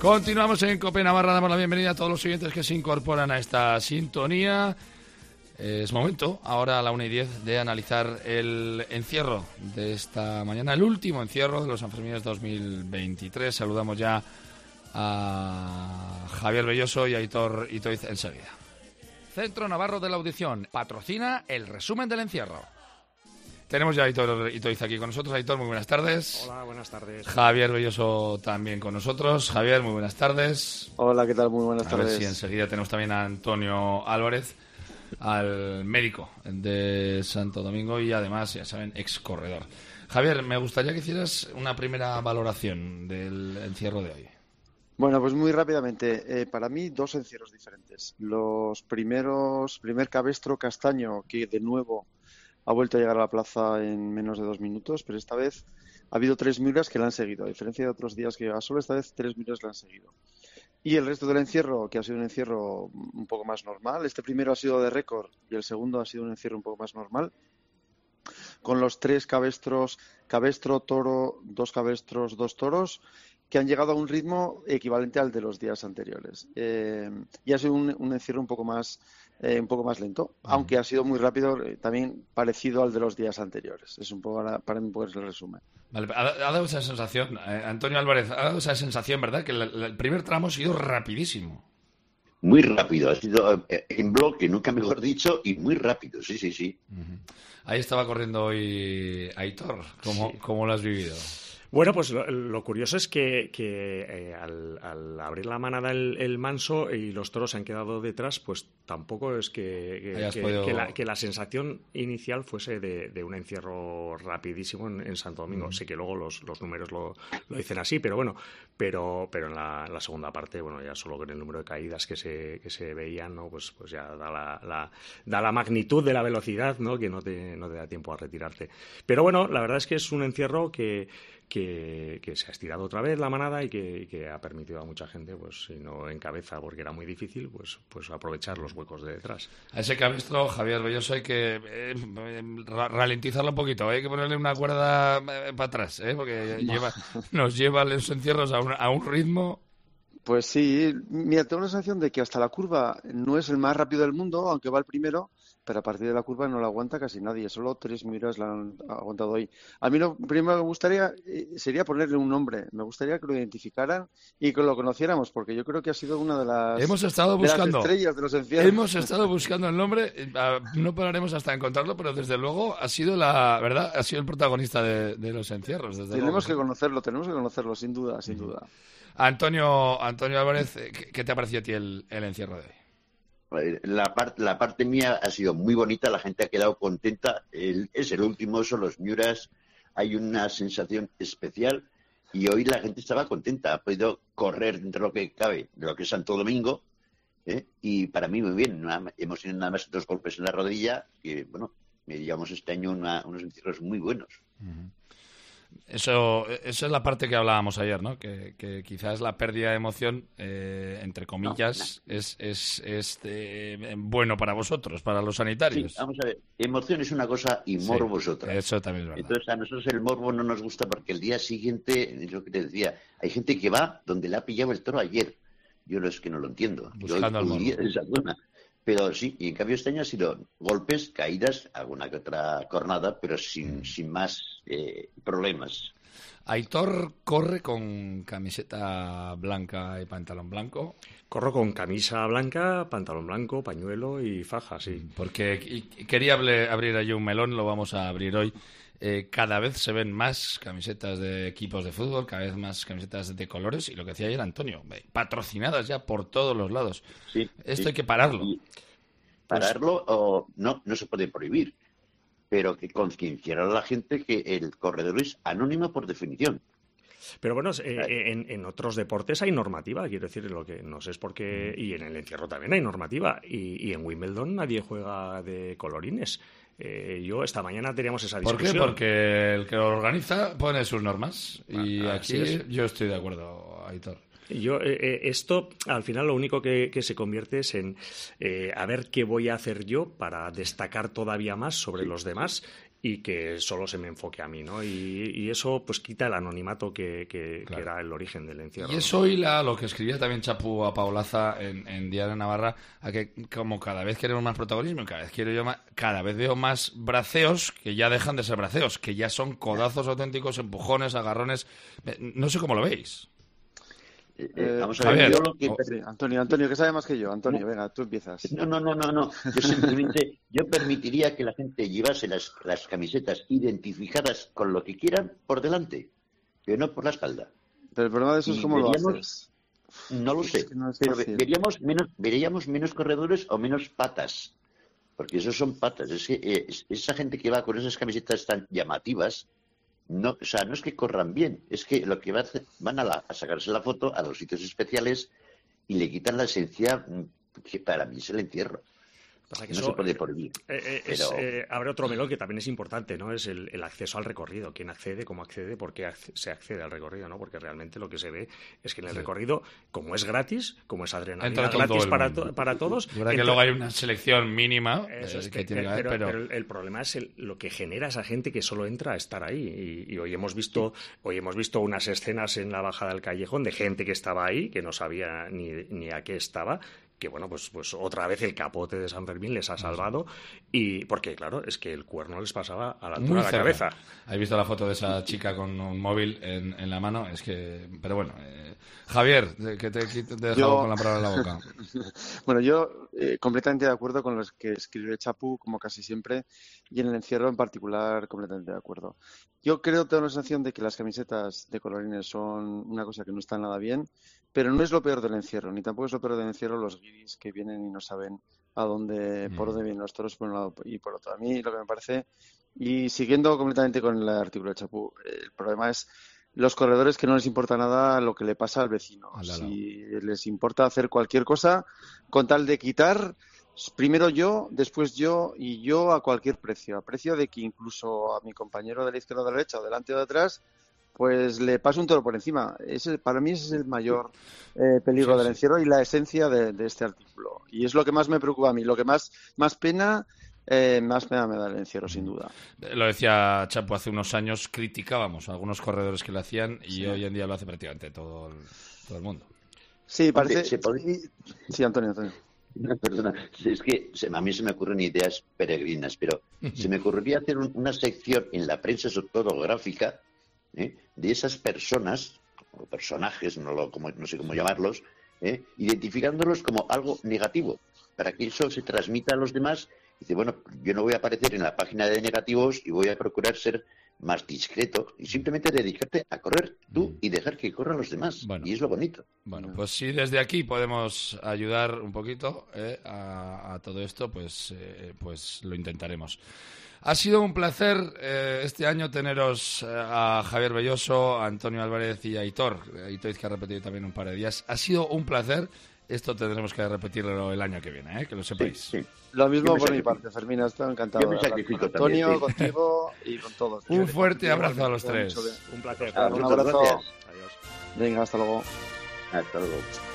Continuamos en COPE Navarra, damos la bienvenida a todos los oyentes que se incorporan a esta sintonía. Es momento, ahora a la 1:10, de analizar el encierro de esta mañana, el último encierro de los Sanfermines 2023. Saludamos ya a Javier Belloso y a Aitor Itoiz enseguida. Centro Navarro de la Audición patrocina el resumen del encierro. Tenemos ya a Aitor Itoiz aquí con nosotros. Aitor, muy buenas tardes. Hola, buenas tardes. Javier Belloso también con nosotros. Javier, muy buenas tardes. Hola, ¿qué tal? Muy buenas tardes. A ver si enseguida tenemos también a Antonio Álvarez, al médico de Santo Domingo y además, ya saben, ex corredor. Javier, me gustaría que hicieras una primera valoración del encierro de hoy. Bueno, pues muy rápidamente. Para mí, dos encierros diferentes. Primer cabestro Castaño, que de nuevo ha vuelto a llegar a la plaza en menos de 2 minutos, pero esta vez ha habido 3 Miuras que la han seguido, a diferencia de otros días que solo esta vez 3 Miuras la han seguido. Y el resto del encierro, que ha sido un encierro un poco más normal. Este primero ha sido de récord y el segundo ha sido un encierro un poco más normal, con los 3 cabestros, cabestro, toro, 2 cabestros, 2 toros, que han llegado a un ritmo equivalente al de los días anteriores. Y ha sido un encierro un poco más lento, aunque ha sido muy rápido, también parecido al de los días anteriores. Es un poco, para mí, el resumen. Vale, ha dado esa sensación, Antonio Álvarez, ha dado esa sensación, ¿verdad? Que el primer tramo ha sido rapidísimo. Muy rápido, ha sido en bloque, nunca mejor dicho, y muy rápido, sí. Uh-huh. Ahí estaba corriendo hoy Aitor. ¿Cómo lo has vivido? Bueno, pues lo curioso es que al abrir la manada el manso y los toros se han quedado detrás, pues tampoco es que la sensación inicial fuese de un encierro rapidísimo en Santo Domingo. Sé que luego los números lo dicen así, pero bueno, pero en la segunda parte, bueno, ya solo con el número de caídas que se veían, ¿no? Pues ya da la magnitud de la velocidad, ¿no? Que no te da tiempo a retirarte. Pero bueno, la verdad es que es un encierro que se ha estirado otra vez la manada y que ha permitido a mucha gente, pues si no en cabeza porque era muy difícil, pues aprovechar los huecos de detrás. A ese cabestro, Javier Belloso, hay que ralentizarlo un poquito, hay que ponerle una cuerda para atrás, porque nos lleva los encierros a un ritmo. Pues sí, mira, tengo la sensación de que hasta la curva no es el más rápido del mundo, aunque va el primero, pero a partir de la curva no la aguanta casi nadie. Solo 3 Miuras la han aguantado hoy. A mí lo primero que me gustaría sería ponerle un nombre. Me gustaría que lo identificaran y que lo conociéramos, porque yo creo que ha sido una de las, las estrellas de los encierros. Hemos estado buscando el nombre. No pararemos hasta encontrarlo, pero desde luego ha sido ha sido el protagonista de los encierros. Tenemos que conocerlo, sin duda. Antonio Álvarez, ¿qué te ha parecido a ti el encierro de hoy? La parte mía ha sido muy bonita, la gente ha quedado contenta. Es el último, son los Miuras, hay una sensación especial y hoy la gente estaba contenta, ha podido correr dentro de lo que cabe, de lo que es Santo Domingo, y para mí muy bien. Hemos tenido nada más 2 golpes en la rodilla, que bueno, llevamos este año unos encierros muy buenos. Uh-huh. Eso es la parte que hablábamos ayer, ¿no? Que quizás la pérdida de emoción, entre comillas, es bueno para vosotros, para los sanitarios. Sí, vamos a ver, emoción es una cosa y morbo es otra. Eso también es verdad. Entonces a nosotros el morbo no nos gusta porque el día siguiente, es lo que te decía, hay gente que va donde le ha pillado el toro ayer. Yo es que no lo entiendo. Buscando el morbo. Esa zona. Pero sí, y en cambio este año ha sido golpes, caídas, alguna que otra cornada, pero sin más problemas. Aitor corre con camiseta blanca y pantalón blanco. Corro con camisa blanca, pantalón blanco, pañuelo y faja, sí. Porque quería abrir ahí un melón, lo vamos a abrir hoy. Cada vez se ven más camisetas de equipos de fútbol, cada vez más camisetas de colores, y lo que decía ayer Antonio, patrocinadas ya por todos los lados. Sí, Esto hay que pararlo. Pararlo no se puede prohibir, pero que concienciar a la gente que el corredor es anónimo por definición. Pero bueno, en otros deportes hay normativa, quiero decir, lo que no sé es por qué, y en el encierro también hay normativa, y en Wimbledon nadie juega de colorines. Esta mañana teníamos esa discusión. ¿Por qué? Porque el que lo organiza pone sus normas, y aquí yo estoy de acuerdo, Aitor. Esto, al final, lo único que se convierte es en a ver qué voy a hacer yo para destacar todavía más sobre los demás y que solo se me enfoque a mí, ¿no? Y eso pues quita el anonimato que era el origen del encierro. Y eso hila lo que escribía también Chapu a Paulaza en Diario Navarra, a que como cada vez queremos más protagonismo, cada vez veo más braceos que ya dejan de ser braceos, que ya son codazos auténticos, empujones, agarrones. No sé cómo lo veis. Vamos a ver, sí, Antonio, que sabe más que yo. Antonio, venga, tú empiezas. No. Yo simplemente permitiría que la gente llevase las camisetas identificadas con lo que quieran por delante, pero no por la espalda. Pero el problema de eso es cómo lo haces. No lo sé. Veríamos menos corredores o menos patas, porque esos son patas. Es que esa gente que va con esas camisetas tan llamativas, no es que corran bien, es que lo que van a sacarse la foto a los sitios especiales y le quitan la esencia que para mí es el encierro. Pasa que no eso, se puede prohibir. Abre otro melón que también es importante, ¿no? Es el acceso al recorrido. ¿Quién accede? ¿Cómo accede? ¿Por qué se accede al recorrido? ¿No? Porque realmente lo que se ve es que en el recorrido, como es gratis, como es adrenalina gratis para todos... Es verdad que luego hay una selección mínima que tiene que haber, pero el problema es lo que genera esa gente que solo entra a estar ahí. Y hoy hemos visto unas escenas en la bajada del callejón de gente que estaba ahí, que no sabía ni a qué estaba, que bueno, pues otra vez el capote de San Fermín les ha salvado, y porque claro, es que el cuerno les pasaba a la altura de la cabeza. ¿Has visto la foto de esa chica con un móvil en la mano? Es que, pero bueno, Javier, que te he dejado con la palabra en la boca. Bueno, yo completamente de acuerdo con los que escribe Chapu, como casi siempre, y en el encierro en particular completamente de acuerdo. Yo tengo la sensación de que las camisetas de colorines son una cosa que no está nada bien, pero no es lo peor del encierro, ni tampoco es lo peor del encierro los guiris que vienen y no saben por dónde vienen los toros por un lado y por otro. A mí lo que me parece, y siguiendo completamente con el artículo de Chapu, el problema es los corredores que no les importa nada lo que le pasa al vecino. Si les importa hacer cualquier cosa con tal de quitar, primero yo, después yo y yo a cualquier precio. A precio de que incluso a mi compañero de la izquierda o de la derecha o delante o detrás, pues le pasa un toro por encima. Para mí ese es el mayor peligro del encierro y la esencia de este artículo. Y es lo que más me preocupa a mí. Lo que más pena... más pena me da el encierro, sin duda. Lo decía Chapo, hace unos años criticábamos a algunos corredores que lo hacían y hoy en día lo hace prácticamente todo el mundo. Sí, parece... Sí, Antonio. No, perdona, es que a mí se me ocurren ideas peregrinas, pero se me ocurriría hacer una sección en la prensa fotográfica de esas personas o personajes, no sé cómo llamarlos, identificándolos como algo negativo, para que eso se transmita a los demás. Dice, bueno, yo no voy a aparecer en la página de negativos y voy a procurar ser más discreto y simplemente dedicarte a correr tú y dejar que corran los demás. Bueno, y es lo bonito. Bueno, pues si desde aquí podemos ayudar un poquito a todo esto, pues lo intentaremos. Ha sido un placer este año teneros a Javier Belloso, a Antonio Álvarez y a Aitor. Aitor, que ha repetido también un par de días. Ha sido un placer. Esto tendremos que repetirlo el año que viene, que lo sepáis. Sí. Lo mismo por mi parte, Fermín, estoy encantado. Yo me sacrifico con Antonio, también, contigo y con todos. Un fuerte abrazo a los tres. Un placer. Un abrazo. Adiós. Venga, hasta luego. Hasta luego.